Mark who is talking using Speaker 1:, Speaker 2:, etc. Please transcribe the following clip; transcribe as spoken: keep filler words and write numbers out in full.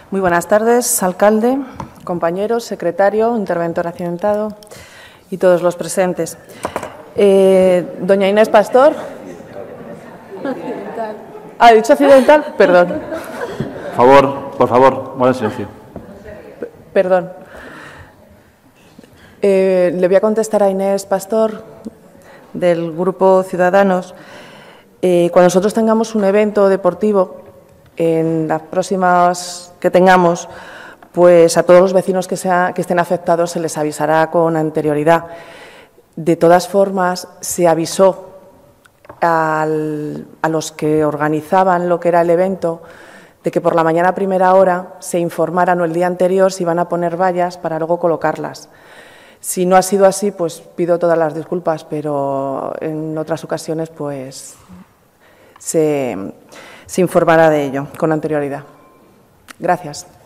Speaker 1: Muy buenas tardes, alcalde, compañeros, secretario, interventor accidentado y todos los presentes. Eh, doña Inés Pastor. Accidental. Ah, ¿he dicho accidental? Perdón.
Speaker 2: Por favor, por favor, guarden silencio.
Speaker 1: P perdón. Eh, le voy a contestar a Inés Pastor, del Grupo Ciudadanos. Eh, cuando nosotros tengamos un evento deportivo, en las próximas que tengamos, pues a todos los vecinos que, sea, que estén afectados se les avisará con anterioridad. De todas formas, se avisó al, a los que organizaban lo que era el evento de que por la mañana a primera hora se informaran o el día anterior si iban a poner vallas para luego colocarlas. Si no ha sido así, pues pido todas las disculpas, pero en otras ocasiones pues se, se informará de ello con anterioridad. Gracias.